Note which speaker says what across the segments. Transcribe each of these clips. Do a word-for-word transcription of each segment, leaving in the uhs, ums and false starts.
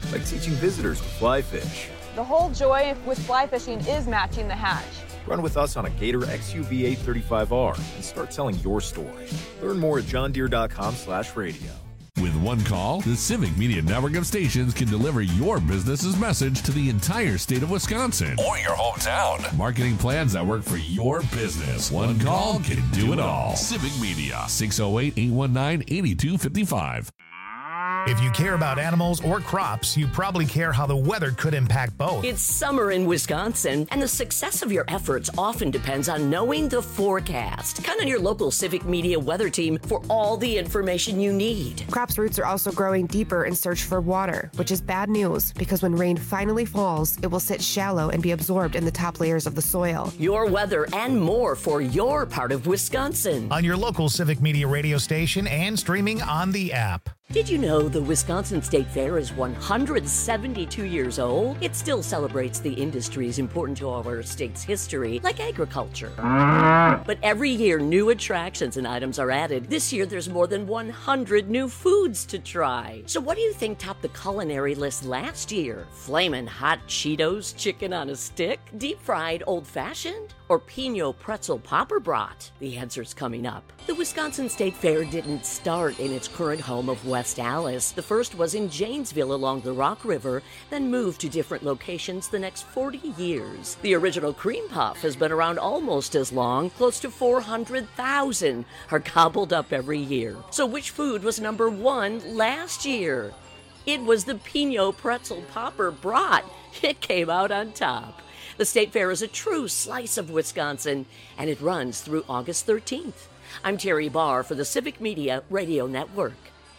Speaker 1: like teaching visitors to fly fish.
Speaker 2: The whole joy with fly fishing is matching the hatch.
Speaker 1: Run with us on a Gator X U V eight thirty-five R and start telling your story. Learn more at johndeere.com slash radio.
Speaker 3: With one call, the Civic Media Network of stations can deliver your business's message to the entire state of Wisconsin or your hometown. Marketing plans that work for your business. One call can do it all. Civic Media, six oh eight, eight one nine, eight two five five.
Speaker 4: If you care about animals or crops, you probably care how the weather could impact both.
Speaker 5: It's summer in Wisconsin, and the success of your efforts often depends on knowing the forecast. Count on your local Civic Media weather team for all the information you need.
Speaker 6: Crops' roots are also growing deeper in search for water, which is bad news because when rain finally falls, it will sit shallow and be absorbed in the top layers of the soil.
Speaker 5: Your weather and more for your part of Wisconsin.
Speaker 4: On your local Civic Media radio station and streaming on the app.
Speaker 5: Did you know the Wisconsin State Fair is one hundred seventy-two years old? It still celebrates the industries important to our state's history, like agriculture. But every year, new attractions and items are added. This year, there's more than one hundred new foods to try. So what do you think topped the culinary list last year? Flamin' hot Cheetos chicken on a stick? Deep-fried old-fashioned? Or Pinot pretzel popper brat? The answer's coming up. The Wisconsin State Fair didn't start in its current home of West Allis. The first was in Janesville along the Rock River, then moved to different locations the next forty years. The original cream puff has been around almost as long. Close to four hundred thousand are gobbled up every year. So which food was number one last year? It was the Pinot pretzel popper brat. It came out on top. The State Fair is a true slice of Wisconsin, and it runs through August thirteenth. I'm Terry Barr for the Civic Media Radio Network.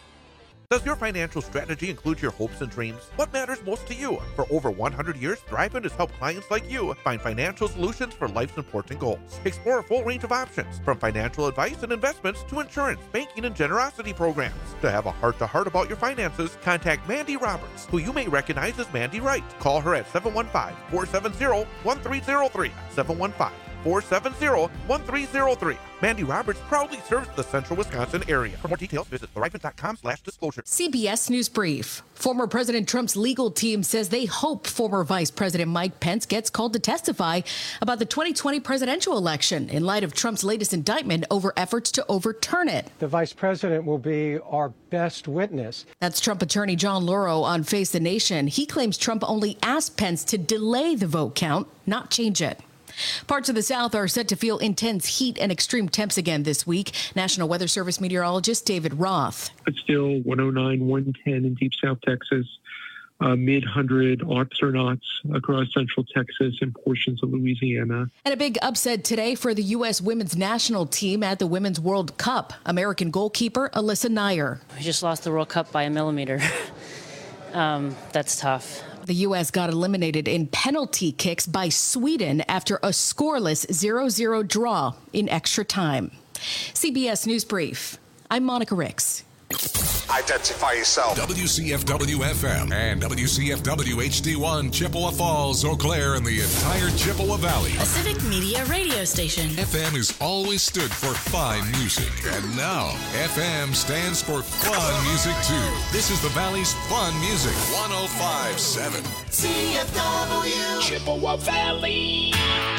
Speaker 7: Does your financial strategy include your hopes and dreams? What matters most to you? For over one hundred years, Thrivent has helped clients like you find financial solutions for life's important goals. Explore a full range of options, from financial advice and investments to insurance, banking, and generosity programs. To have a heart-to-heart about your finances, contact Mandy Roberts, who you may recognize as Mandy Wright. Call her at seven one five, four seven zero, one three zero three, seven one five, four seven zero, one three zero three. Mandy Roberts proudly serves the central Wisconsin area. For more details, visit thrivent.com slash disclosure.
Speaker 8: C B S News Brief. Former President Trump's legal team says they hope former Vice President Mike Pence gets called to testify about the twenty twenty presidential election in light of Trump's latest indictment over efforts to overturn it.
Speaker 9: The vice president will be our best witness.
Speaker 8: That's Trump attorney John Lauro on Face the Nation. He claims Trump only asked Pence to delay the vote count, not change it. Parts of the South are set to feel intense heat and extreme temps again this week. National Weather Service meteorologist David Roth.
Speaker 10: It's still one oh nine, one ten in deep South Texas, uh, mid one hundred aughts or knots across central Texas and portions of Louisiana.
Speaker 8: And a big upset today for the U S women's national team at the Women's World Cup. American goalkeeper Alyssa Nair.
Speaker 11: We just lost the World Cup by a millimeter. um, that's tough.
Speaker 8: The U S got eliminated in penalty kicks by Sweden after a scoreless zero zero draw in extra time. C B S News Brief. I'm Monica Ricks.
Speaker 12: Identify yourself.
Speaker 3: W C F W F M and W C F W H D one, Chippewa Falls, Eau Claire, and the entire Chippewa Valley.
Speaker 13: A Civic Media radio station.
Speaker 3: F M has always stood for fine music, and now F M stands for fun music too. This is the Valley's fun music. one oh five point seven
Speaker 13: C F W
Speaker 3: Chippewa Valley.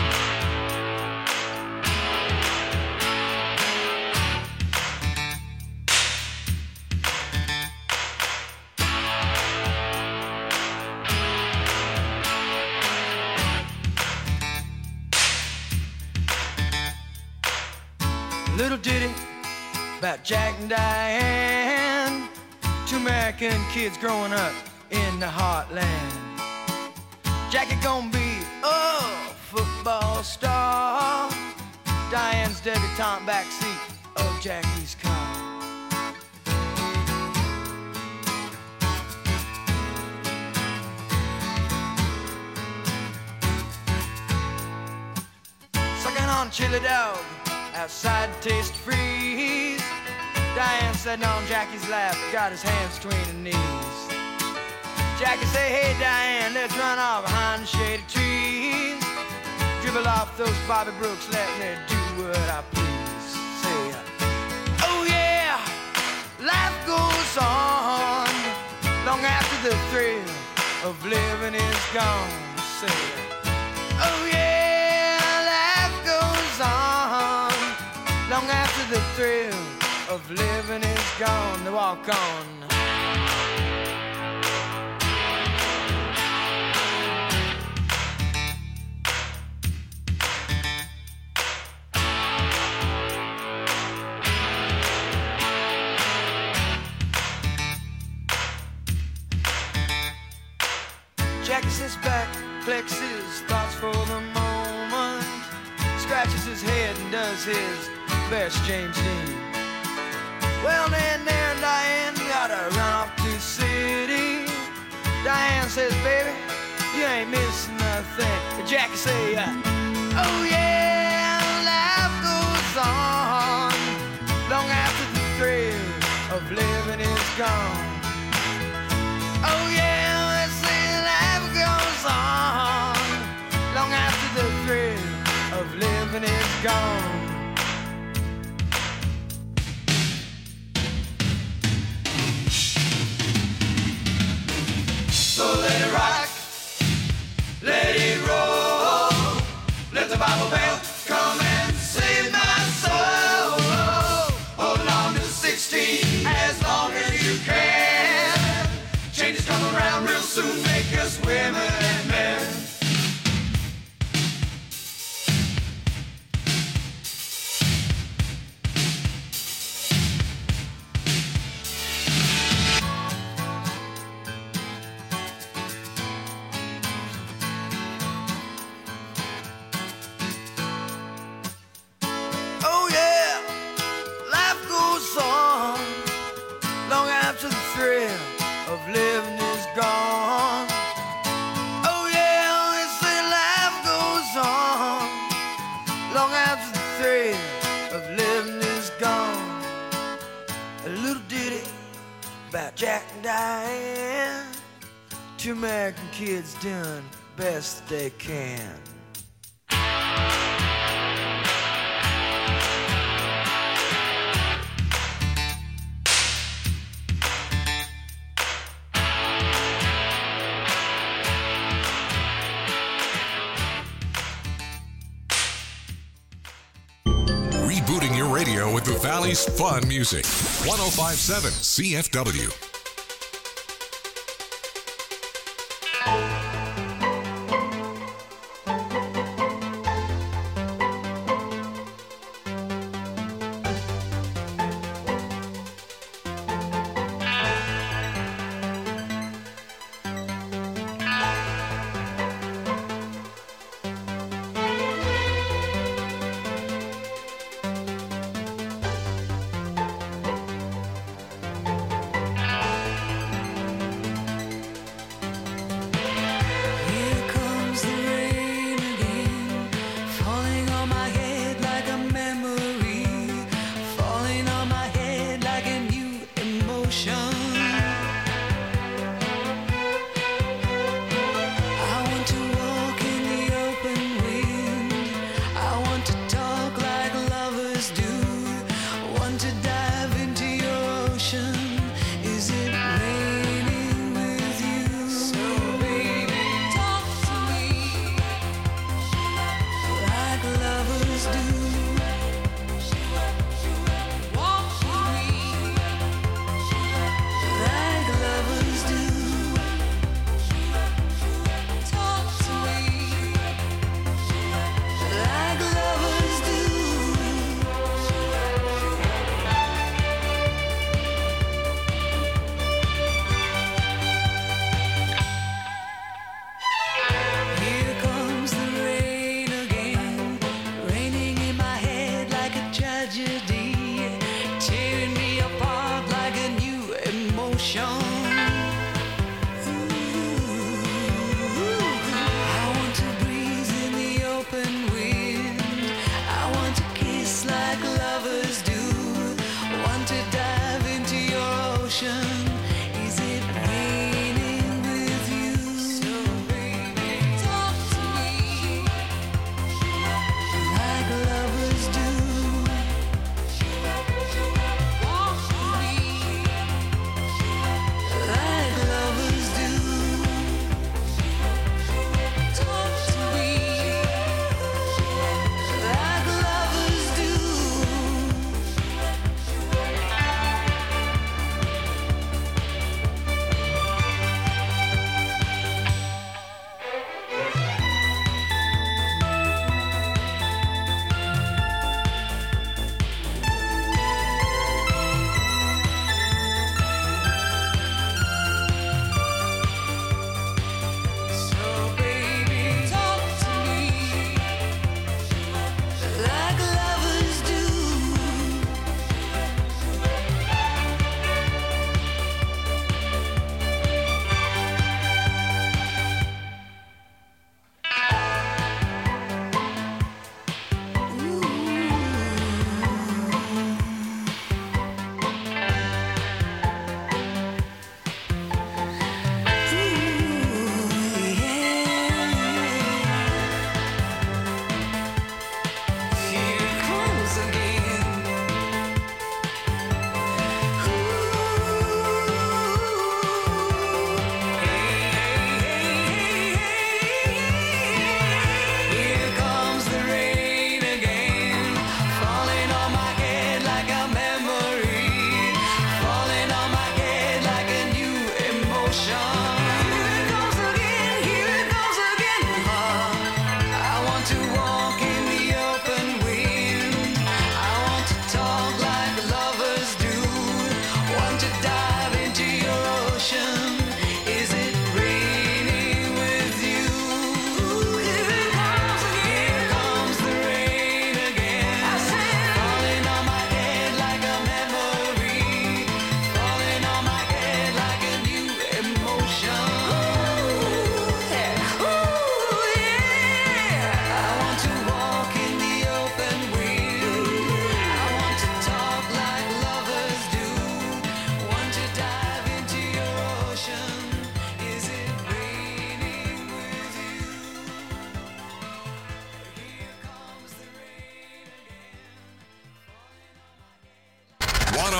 Speaker 14: Little ditty about Jack and Diane, two American kids growing up in the heartland. Jackie gonna be a football star, Diane's debutante backseat of Jackie's car. Sucking on chili dog outside taste freeze. Diane sitting on Jackie's lap, got his hands between her knees. Jackie say, hey Diane, let's run off behind the shady trees. Dribble off those Bobby Brooks, let me do what I please. Say, oh yeah, life goes on long after the thrill of living is gone. Say, oh yeah, life goes on long after the thrill of living is gone. They walk on. Jackie sits back, collects his thoughts for the moment, scratches his head and does his best James Dean. Well, then there and Diane gotta run off to the city. Diane says, baby, you ain't missing nothing. But Jackie say, uh, oh yeah, life goes on long after the thrill of living is gone. Oh yeah, let's say life goes on long after the thrill of living is gone. So let it rock, let it roll, let the Bible bell come and save my soul. Hold on to sixteen as long as you can. Changes come around real soon, make us women and men. Oh yeah, life goes on long after the thrill of living is gone. Oh yeah, they say life goes on long after the thrill of living is gone. A little ditty about Jack and Diane, two American kids doing best they can.
Speaker 3: Rebooting your radio with the Valley's fun music. one oh five point seven C F W.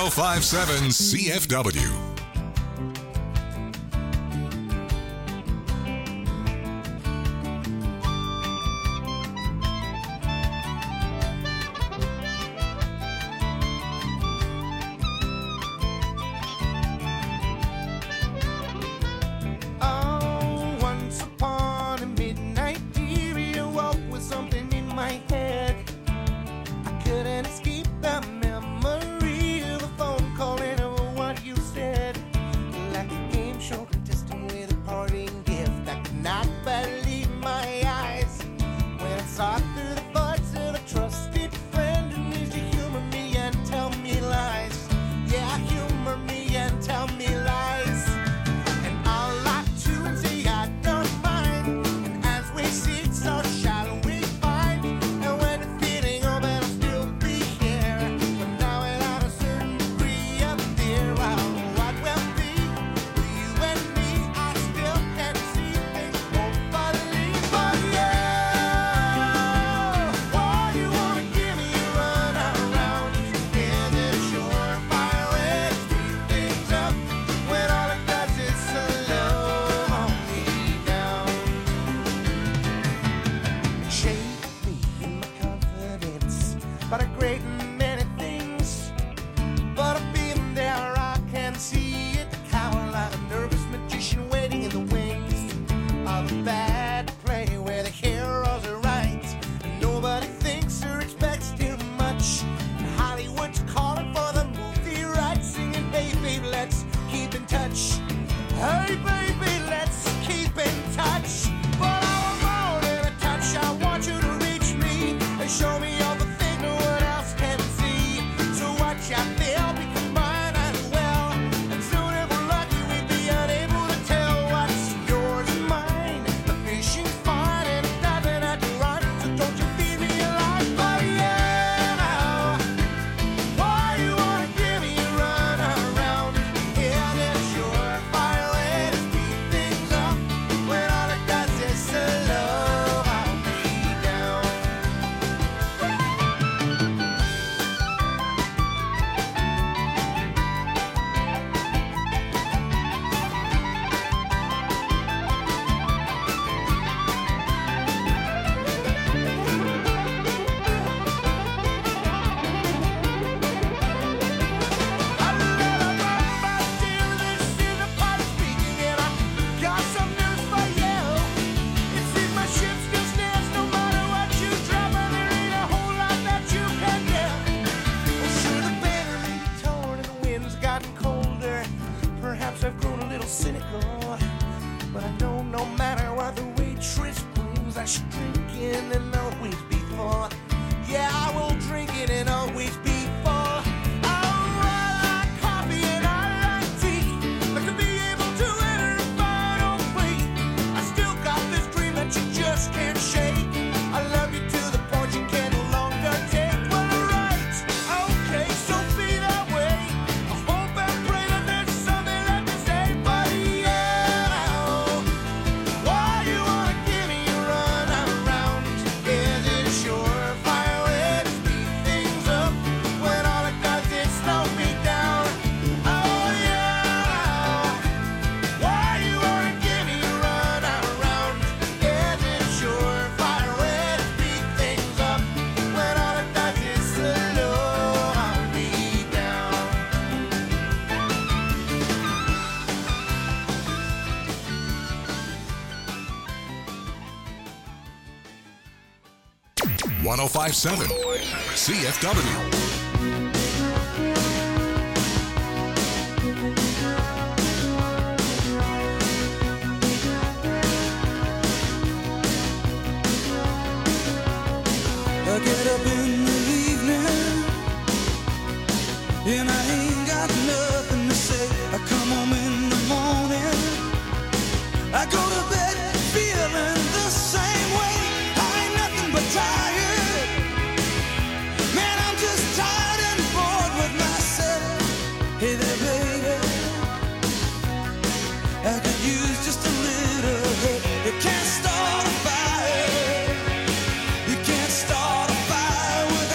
Speaker 15: oh five point seven C F W. one oh five point seven C F W.
Speaker 16: I get up in the evening and I ain't got nothing to say. I come home in the morning, I go to bed feeling the same way. I ain't nothing but tired, man, I'm just tired and bored with myself. Hey there baby, I could use just a little help. You can't start a fire, you can't start a fire without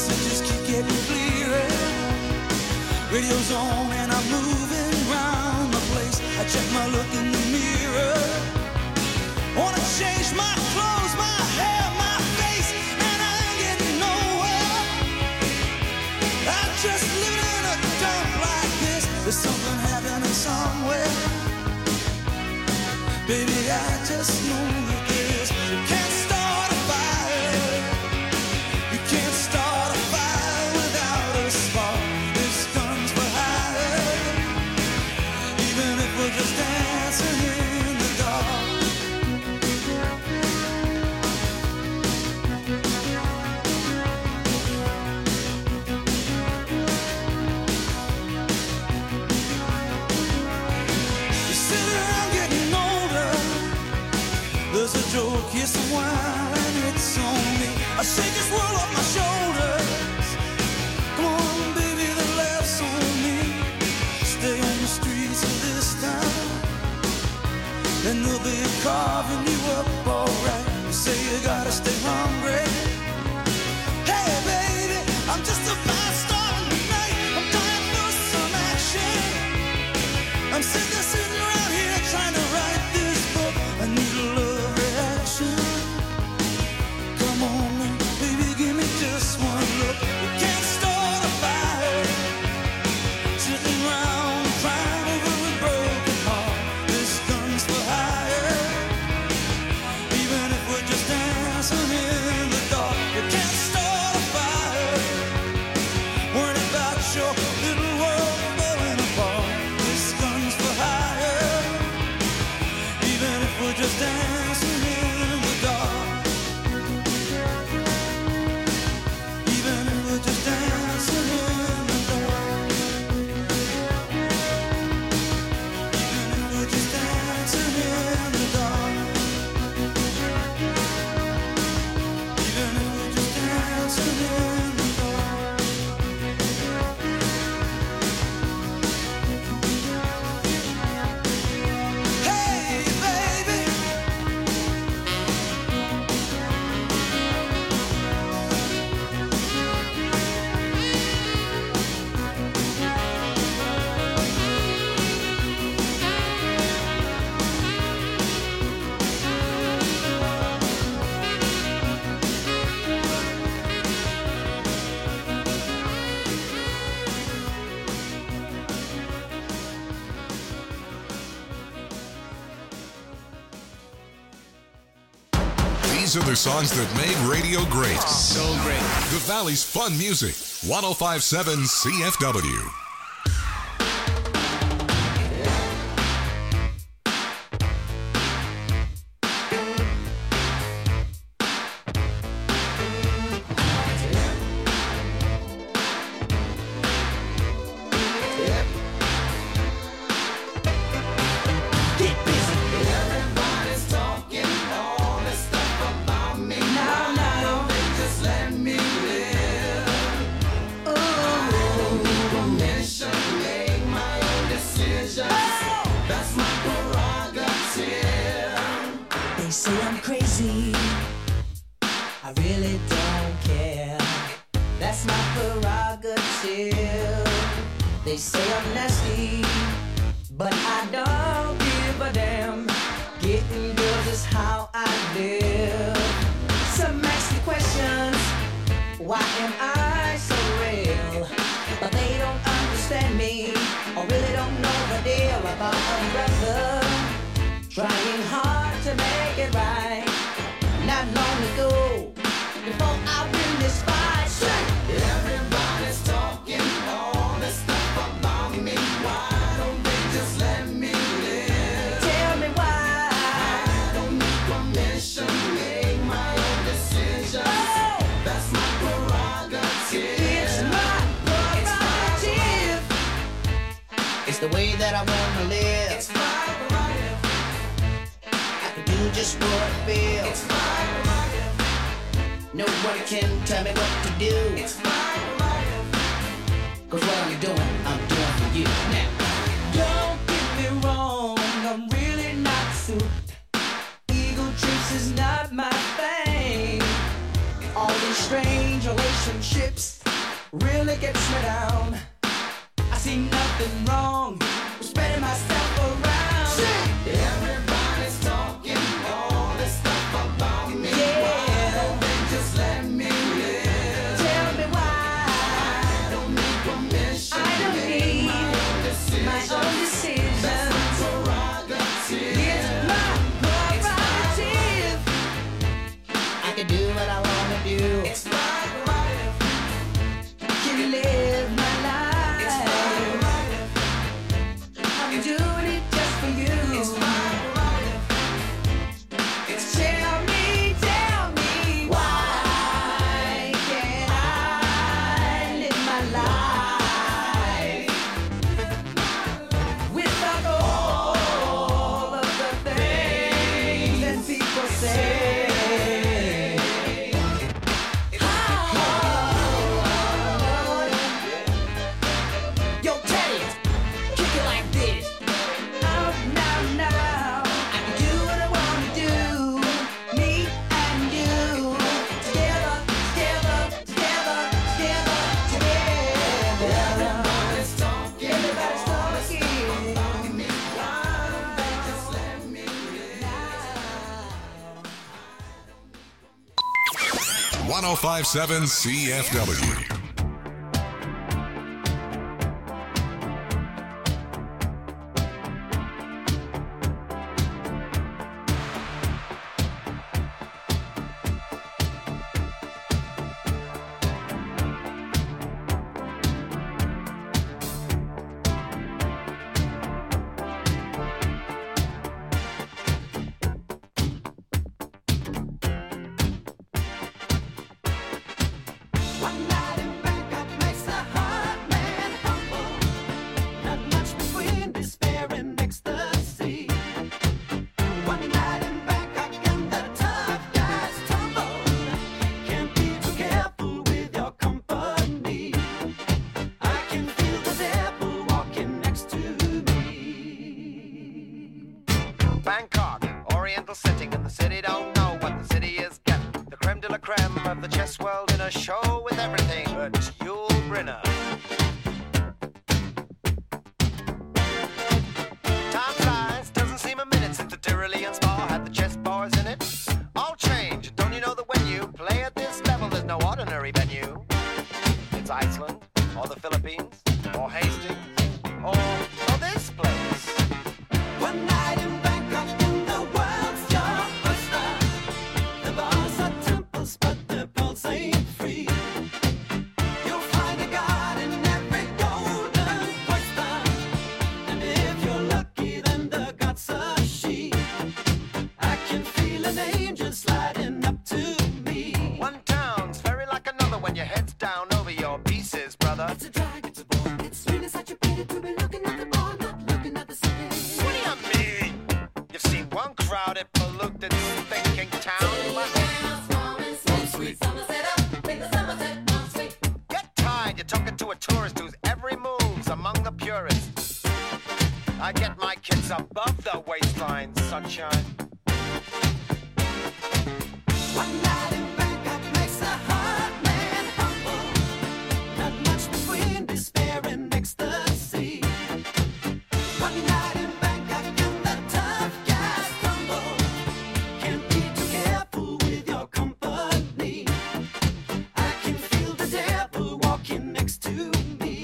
Speaker 16: messages keep getting clearer. Radio's on and I'm moving around the place. I check my look in the mirror. Wanna change my clothes, my hair, my face, and I ain't getting nowhere. I'm just living in a dump like this. There's something happening somewhere. Baby, I just know that this. You can't start a fire. You can't start a fire without a spark. This gun's for hire. Even if we're just dancing in the dark. You sit around getting older. There's a joke, yes, a while, and it's on me. I shake this world off my shoulders. Come on, baby, the laugh's on me. Stay on the streets of this town, and they'll be carving you up alright. You say you gotta stay hungry. Hey, baby, I'm just a fast star tonight. I'm dying for some action. I'm sitting there, sitting around here trying to write this book. I need a love reaction. Come on, now, baby, give me just one look. We can't start a fire. Sitting around crying over a broken heart. This gun's for hire. Even if we're just dancing in the dark. We can't start a fire. Worrying about your little world falling apart. This gun's for hire. Even if we're just dancing in the dark. Even if we're just dancing in the dark. Even if we're just dancing in the dark. Even if we're just dancing in the dark. Hey, baby.
Speaker 15: These are the songs that made radio great. So great. The Valley's fun music. one oh five point seven C F W.
Speaker 16: Everybody's talking all this stuff about me. Now, now, they just let me live. Oh, permission, make my own decisions. That's my prerogative.
Speaker 17: They say I'm crazy. I really don't care. That's my prerogative. They say I'm nasty, but I don't give a damn. Getting girls is how I live. Some ask me questions. Why am I so real? But they don't understand me, or really don't know the deal about a brother trying hard to make it right. Not long ago, before I win this fight.
Speaker 16: Everybody's talking all this stuff about me. Why don't they just let me live?
Speaker 17: Tell me why.
Speaker 16: I don't need permission, make my own decisions.
Speaker 17: Oh!
Speaker 16: That's my prerogative.
Speaker 17: It's my prerogative. It's the way that I wanna live.
Speaker 16: It's my prerogative.
Speaker 17: I can do just what I feel.
Speaker 16: It's my prerogative.
Speaker 17: Nobody can tell me what to do.
Speaker 16: It's my prerogative.
Speaker 17: Cause what I'm doing, I'm doing for you. Now, don't get me wrong, I'm really not suited. Ego trips is not my thing. All these strange relationships really gets me down. I see nothing wrong with spreading myself around. Shit. Everybody's talking all this stuff about me. Yeah. Why don't they just let me live? Tell me why. I don't need permission. I don't need my own decision. My own decision. That's my prerogative. It's my prerogative. I can do what I want to do. It's my prerogative. Can live my life. It's my prerogative. I'm doing it just for you. It's my prerogative. It's tell me, tell me why can't I live my life without all of the things that people say? Yo, Teddy, kick it like this. Now, now, now, I can do what I want to do. Me and you, together, together, together, together, together. Everybody's talking, everybody's talking about me. Why don't they just let me live?
Speaker 15: one oh five point seven C F W.
Speaker 17: One night in Bangkok makes a hard man humble. Not much between despair and ecstasy. One night in Bangkok and the tough guys tumble. Can't be too careful with your company. I can feel the devil walking next to me.
Speaker 18: Bangkok, oriental setting, and the city don't know what the city is getting. The creme de la creme of the chess world in a show with everything but Yul Brynner. Time flies, doesn't seem a minute since the Tyrolean Spa had the chess bars in it. All change, don't you know that when you play at this level, there's no ordinary venue? It's Iceland, or the Philippines, or Hastings, or, or this place.
Speaker 17: One night in Bangkok and the world's your oyster. The bars are temples, but the pulse ain't free. You'll find a god in every golden oyster. And if you're lucky, then the god's a she. I can feel an angel sliding up to me.
Speaker 18: One town's very like another when your head's down over your pieces, brother.
Speaker 17: It's a drag, it's a bore. It's really such a pity to be looking at the ball, not looking at the city.
Speaker 18: What do you mean? You've seen one crowded, polluted, thinking town. Get tired, you're talking to a tourist whose every move's among the purists. I get my kids above the waistline, sunshine.
Speaker 17: One night in Bangkok makes a hard man humble. Not much between despair and ecstasy. One night in Bangkok and the tough guys tumble. Can't be too careful with your company. I can feel the devil walking next to me.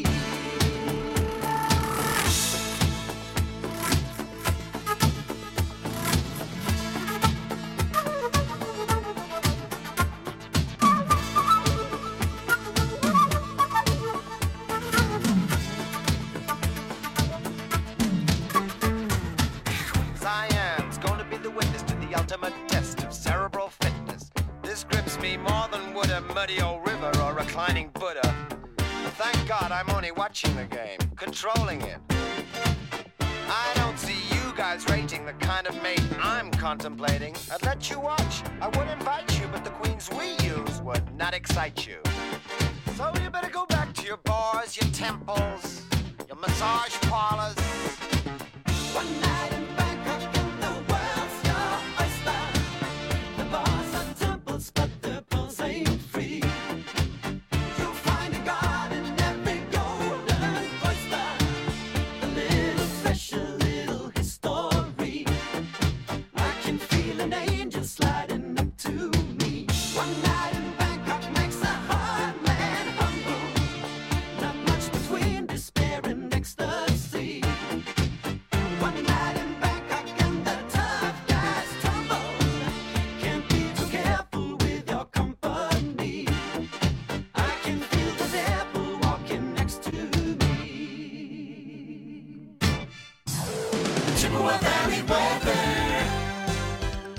Speaker 18: Cyan's going to be the witness to the ultimate test of cerebral fitness. This grips me more than would a muddy old river or reclining Buddha. Thank God I'm only watching the game, controlling it. I don't see you guys rating the kind of mate I'm contemplating. I'd let you watch, I would invite you, but the queens we use would not excite you. So you better go back to your bars, your temples, your massage parlors.
Speaker 17: One night in Bangkok and the world's your oyster. The bars are temples, but the pulse ain't free. You'll find a god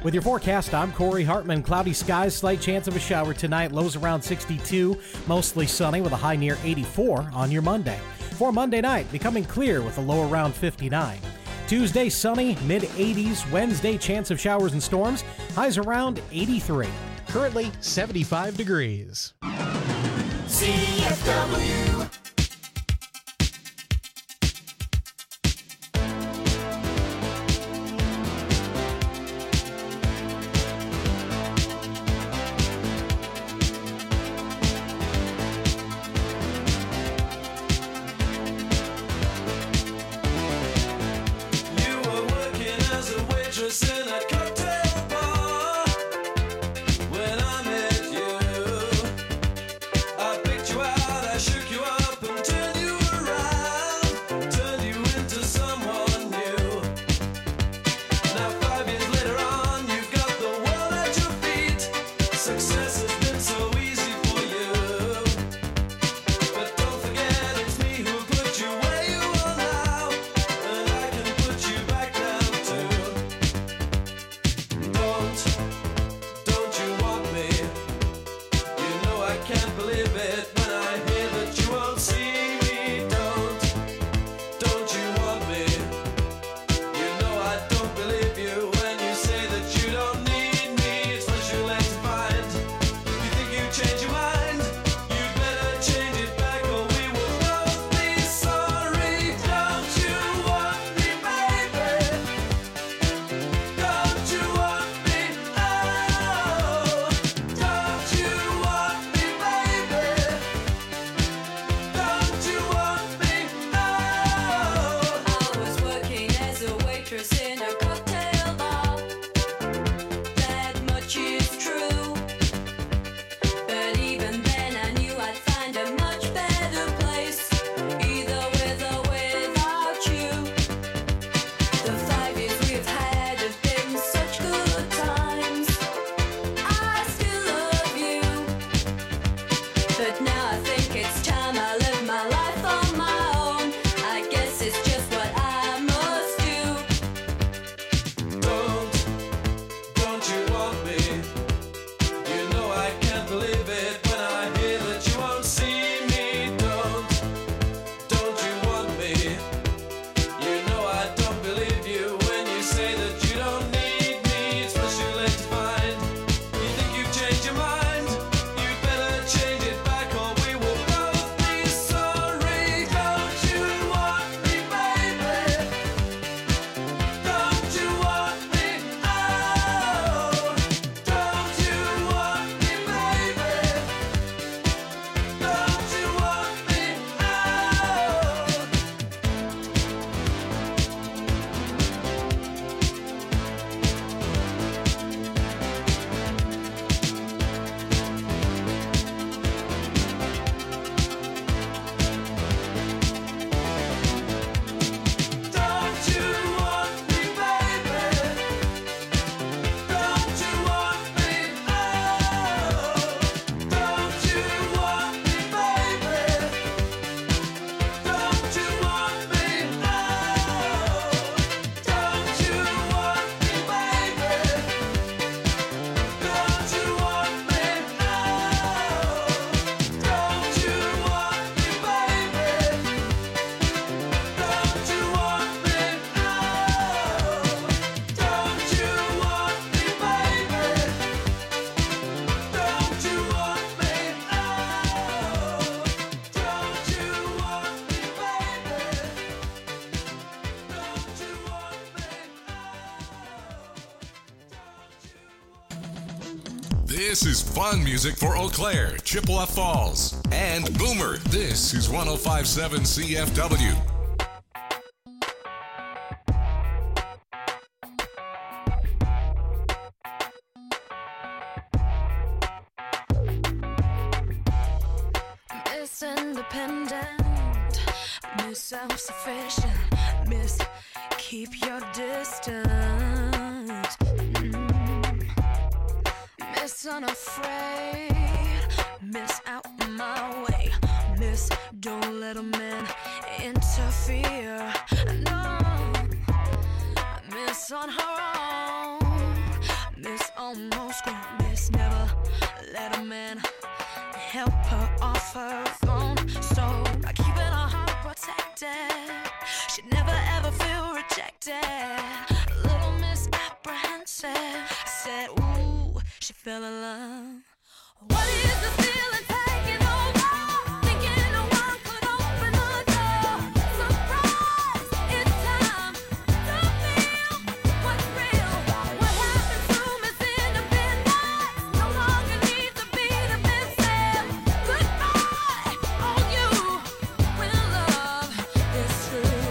Speaker 19: With your forecast, I'm Corey Hartman. Cloudy skies, slight chance of a shower tonight. Lows around sixty-two, mostly sunny with a high near eighty-four on your Monday. For Monday night, becoming clear with a low around fifty-nine. Tuesday, sunny, mid eighties. Wednesday, chance of showers and storms. Highs around eighty-three.
Speaker 4: Currently seventy-five degrees.
Speaker 13: C F W.
Speaker 15: This is fun music for Eau Claire, Chippewa Falls, and Boomer. This is one oh five point seven C F W.
Speaker 20: Miss Independent, Miss Self-Sufficient, Miss Keep Your Distance. Miss Unafraid, Miss Out My Way, Miss Don't Let a Man Interfere. No, Miss On Her Own, almost grown. Miss never let a man help her off her throne. So by keeping her heart protected, she'd never ever feel rejected. A little misapprehensive. I said, ooh, she fell in love. What is the feeling taking over? Thinking no one could open the door. Surprise, it's time to feel what's real. What happened to Miss Independence? No longer needs to be defensive. Goodbye, all you when love is true.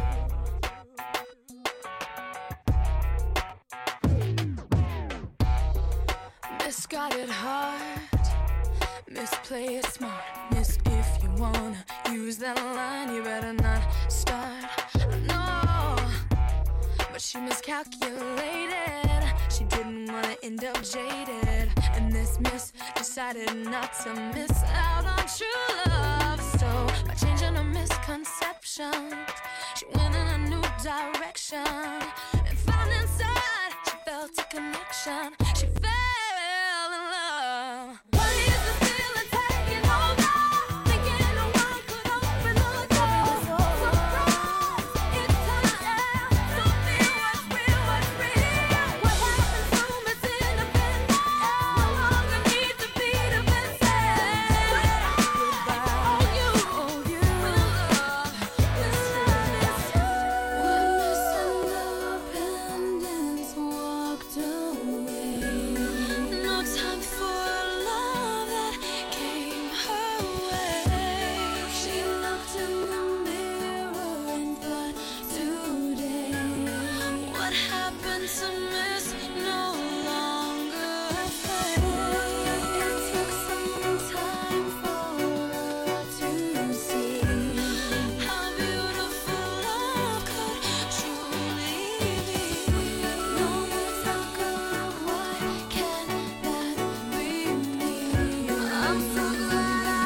Speaker 20: Miss got it hard. Miss play it smart. Miss, if you wanna use that line, you better not start. No, but she miscalculated. She didn't wanna end up jaded. And this miss decided not to miss out on true love. So by changing her misconceptions, she went in a new direction and found inside she felt a connection. She fell in love. What is the feeling taking over? Thinking no one could open the door. Surprise, it's time to feel what's real, what's real. What happened to Miss Independence? No longer needs to be defensive. Goodbye, all you, all you when love, when love is true. When Miss Independence walked away, no time for love that came her way. She looked in the mirror and thought, today, what happened to Miss no longer fades. It took some time for her to see how beautiful love could truly be. No more talk of why can't that be me. I'm so glad I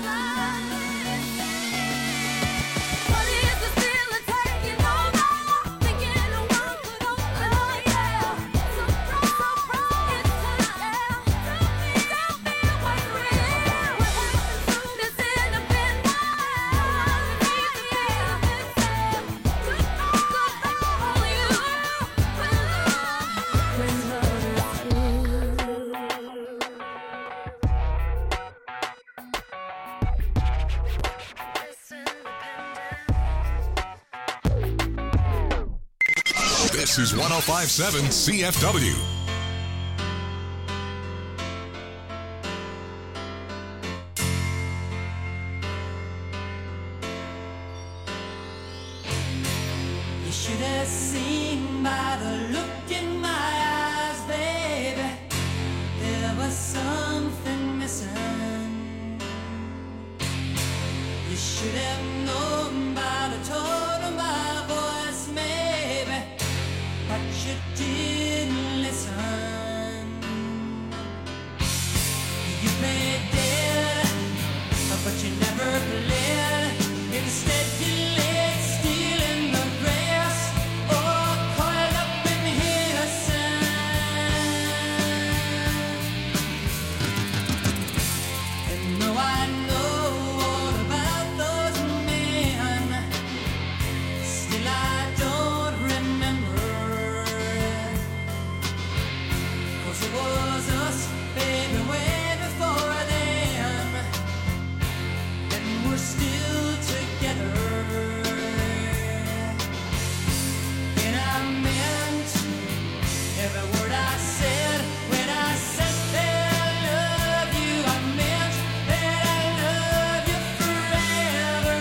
Speaker 20: What is the feeling taking over? Thinking no one could open the door. Surprise, surprise, it's time to feel what's real. What happened to Miss Independence? Goodbye, goodbye, all you when love, when love is
Speaker 15: This is one oh five point seven C F W.
Speaker 17: You should have seen by the look in my eyes, baby. There was something missing. You should have known by the tone of my voice, maybe, but you didn't listen. You played dead, but you never played. Instead, you laid still in the grass, or coiled up in innocence. And though I know all about those men, still I don't remember. 'Cause it was us, baby, way before then, and we're still together. And I meant every word I said when I said that I love you. I meant that I love you forever.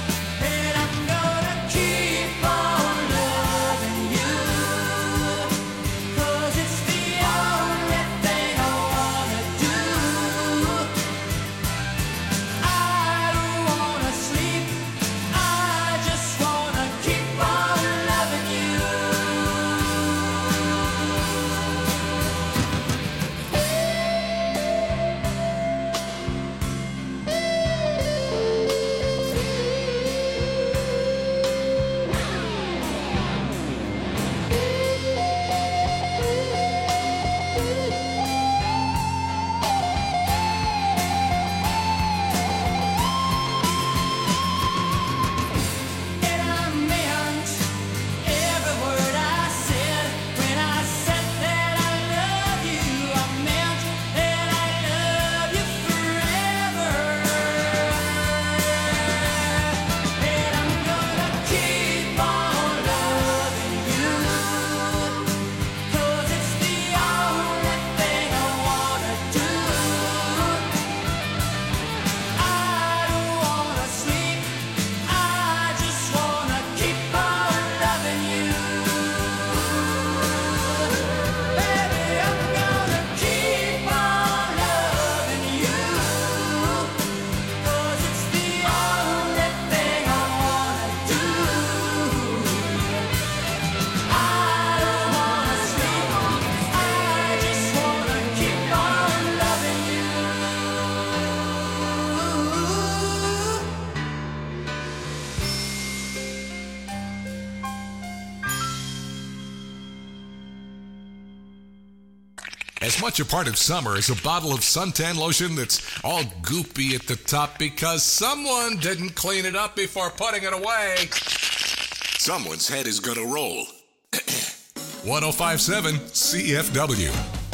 Speaker 17: And I'm gonna keep on loving you
Speaker 15: As much a part of summer as a bottle of suntan lotion that's all goopy at the top because someone didn't clean it up before putting it away. Someone's head is gonna roll. one oh five point seven C F W.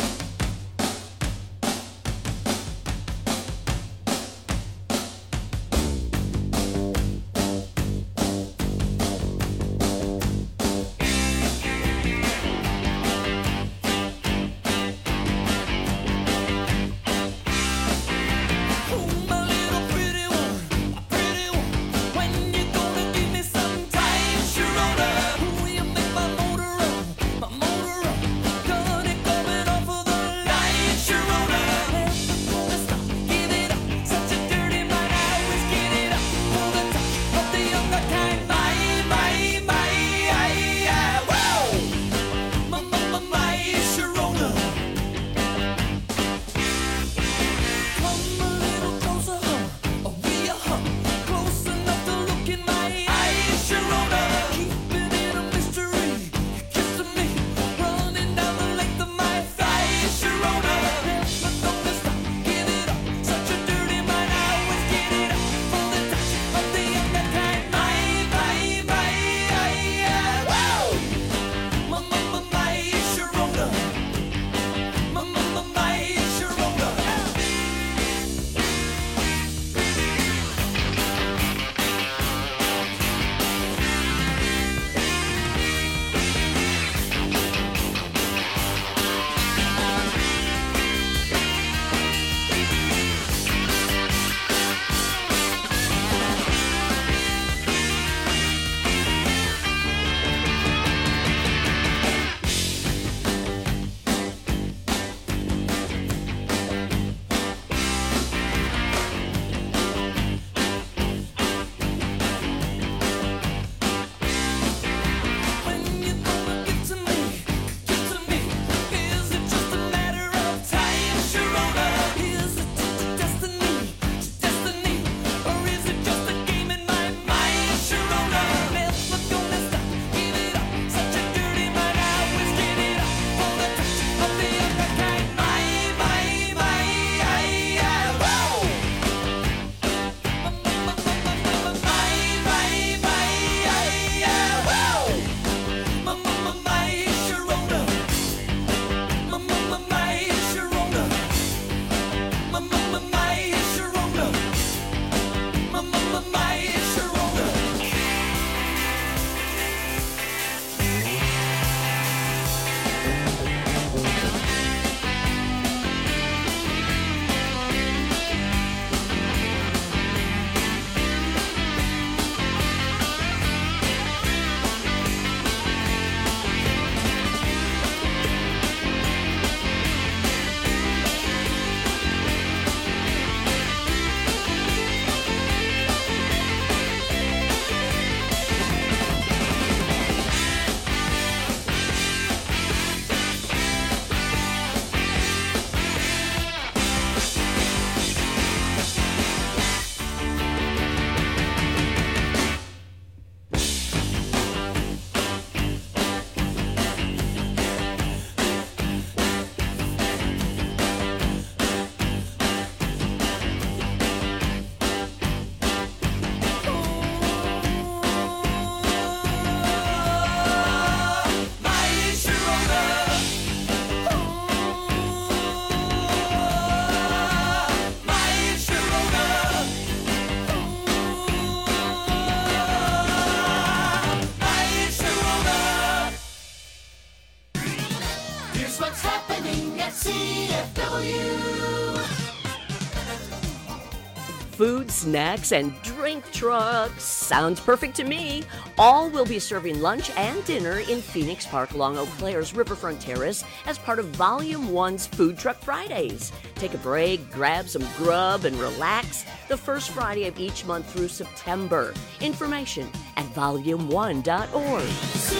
Speaker 5: Food, snacks, and drink trucks. Sounds perfect to me. All will be serving lunch and dinner in Phoenix Park along Eau Claire's Riverfront Terrace as part of Volume one's Food Truck Fridays. Take a break, grab some grub, and relax the first Friday of each month through September. Information at volume one dot org.
Speaker 13: C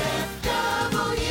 Speaker 13: F W.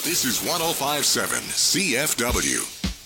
Speaker 15: This is one oh five point seven C F W.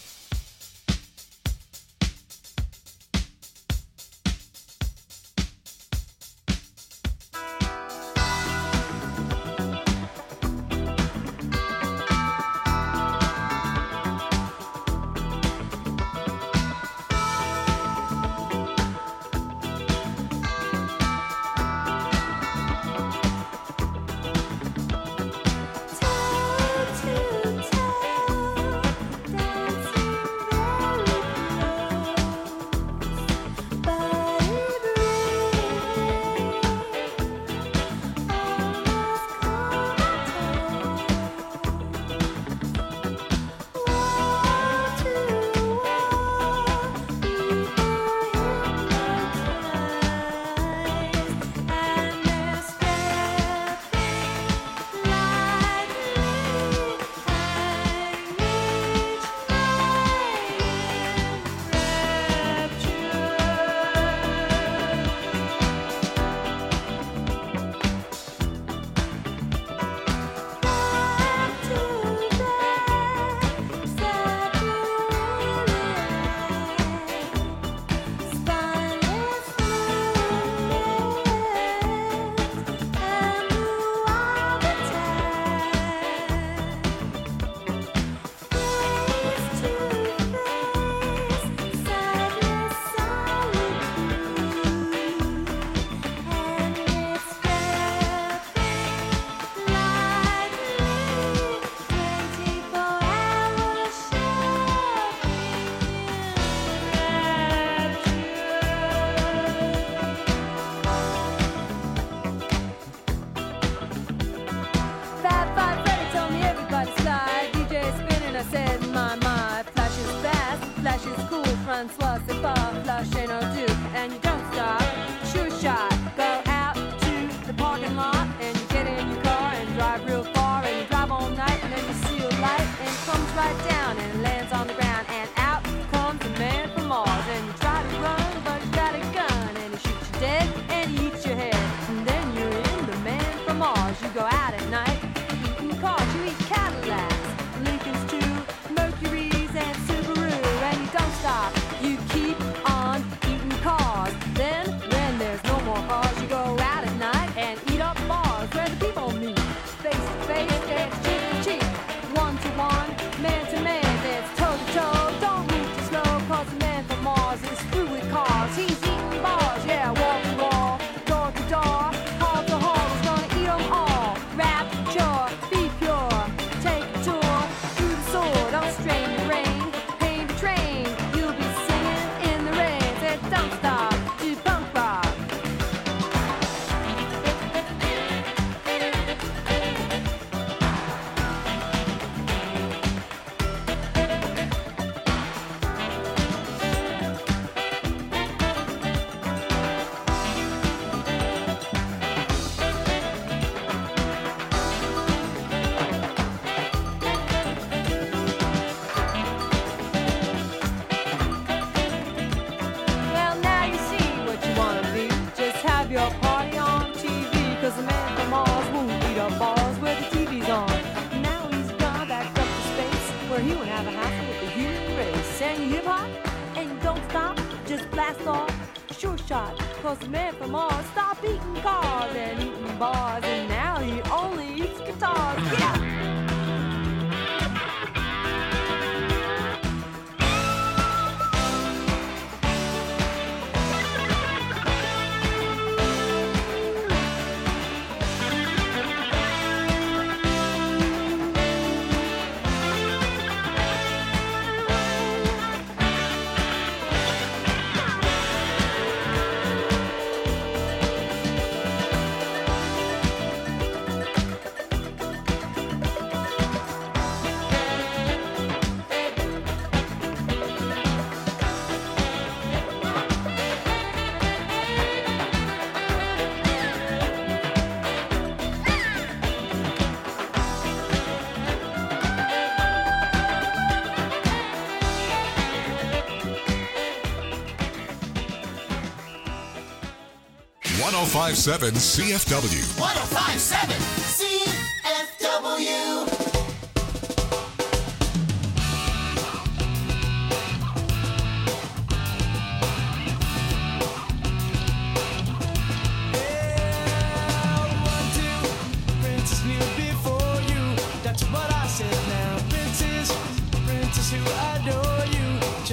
Speaker 15: one oh five point seven C F W.
Speaker 13: one oh five point seven C F W.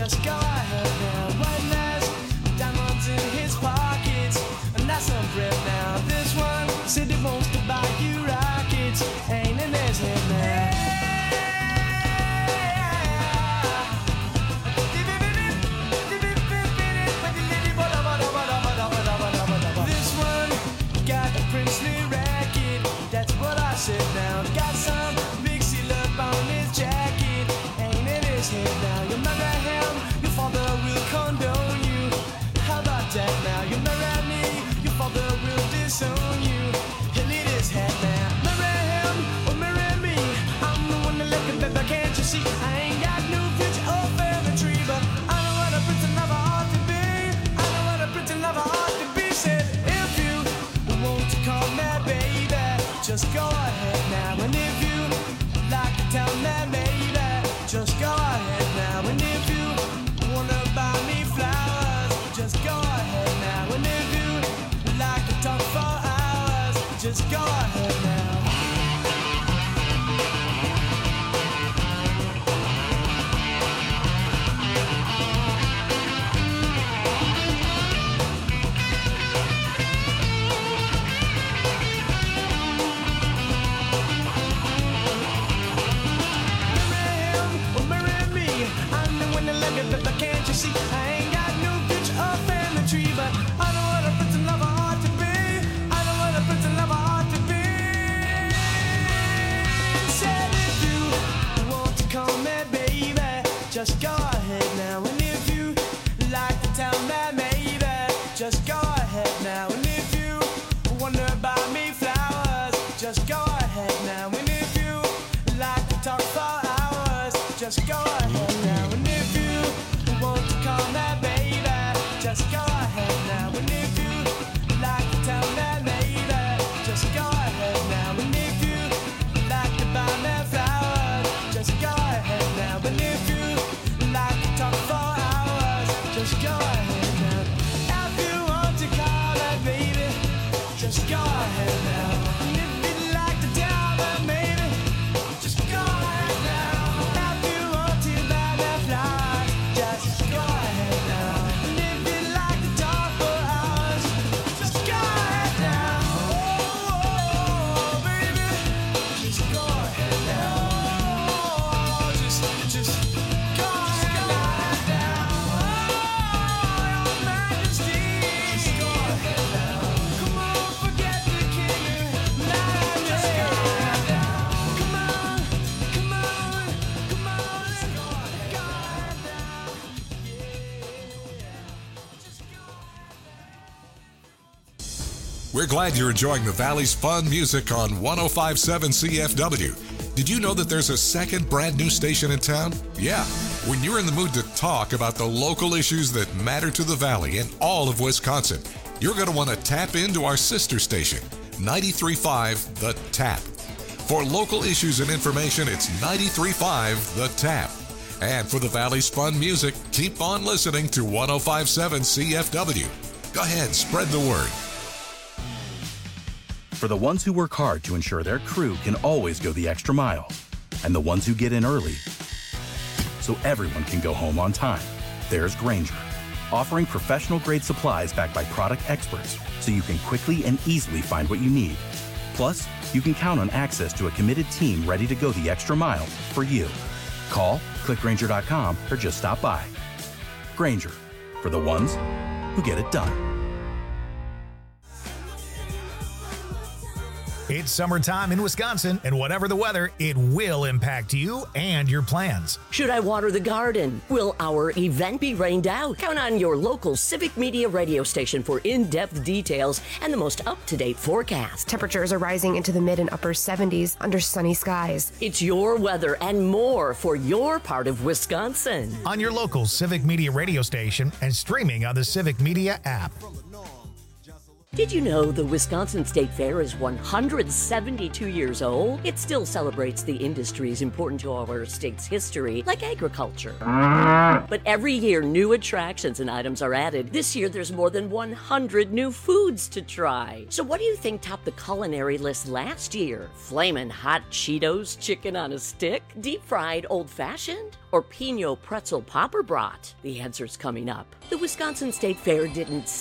Speaker 14: Just go ahead now. One last diamonds in his pockets, and that's some bread now. This one said he wants to buy you rockets, ain't in his head now. This one got a princely racket, that's what I said now. Got some big seal up on his jacket, ain't in his head now. You marry him, your father will condone you. How about that now? You marry me, your father will disown you. He'll eat his head now. Marry him or marry me, I'm the one that left him, baby, can't you see? I ain't got no future or family tree, but I know what a prince and lover ought to be. I know what a prince and lover ought to be. Said if you want to call me baby, just go ahead now. And if you like to tell me maybe, just go ahead now. And if you wanna buy me flowers, just go ahead now. And if you like to talk for hours, just go ahead now. Can't you see? I ain't got no future or family tree, but I know what a prince and lover ought to be. I know what a prince and lover ought to be. Said if you want to call me baby, just go ahead now. And if you like to tell me maybe, just go ahead now. And if you wanna buy me flowers, just go ahead now. And if you like to talk for hours, just go ahead now. And if you want to call me baby, just go ahead now. And if you like to tell me maybe, just go ahead now. And if you like to buy me flowers, just go ahead now. And if you like to talk for hours, just go ahead now. If you want to call me baby, just go ahead now. And if you like to tell me maybe, just go ahead now. If you want to buy me flowers, just go ahead now. And if you like to talk for hours, just go ahead now. Oh, baby, just go ahead now. Oh, just, just go ahead now. Oh, your majesty, just go ahead now. Come on, forget the king. Now just go ahead now. Come on, come on, come on, let's go ahead now.
Speaker 15: We're glad you're enjoying the Valley's fun music on one oh five point seven C F W. Did you know that there's a second brand new station in town? Yeah. When you're in the mood to talk about the local issues that matter to the Valley and all of Wisconsin, you're going to want to tap into our sister station, ninety-three point five The Tap. For local issues and information, it's ninety-three point five The Tap. And for the Valley's fun music, keep on listening to one oh five point seven C F W. Go ahead, spread the word.
Speaker 21: For the ones who work hard to ensure their crew can always go the extra mile, and the ones who get in early so everyone can go home on time, there's Grainger, offering professional-grade supplies backed by product experts so you can quickly and easily find what you need. Plus, you can count on access to a committed team ready to go the extra mile for you. Call, click Grainger dot com, or just stop by. Grainger, for the ones who get it done.
Speaker 4: It's summertime in Wisconsin, and whatever the weather, it will impact you and your plans.
Speaker 5: Should I water the garden? Will our event be rained out? Count on your local Civic Media radio station for in-depth details and the most up-to-date forecast.
Speaker 6: Temperatures are rising into the mid and upper seventies under sunny skies.
Speaker 5: It's your weather and more for your part of Wisconsin.
Speaker 4: On your local Civic Media radio station and streaming on the Civic Media app.
Speaker 5: Did you know the Wisconsin State Fair is one hundred seventy-two years old? It still celebrates the industries important to our state's history, like agriculture. But every year, new attractions and items are added. This year, there's more than one hundred new foods to try. So what do you think topped the culinary list last year? Flamin' hot Cheetos chicken on a stick? Deep-fried old-fashioned? Or Pinot pretzel popper brat? The answer's coming up. The Wisconsin State Fair didn't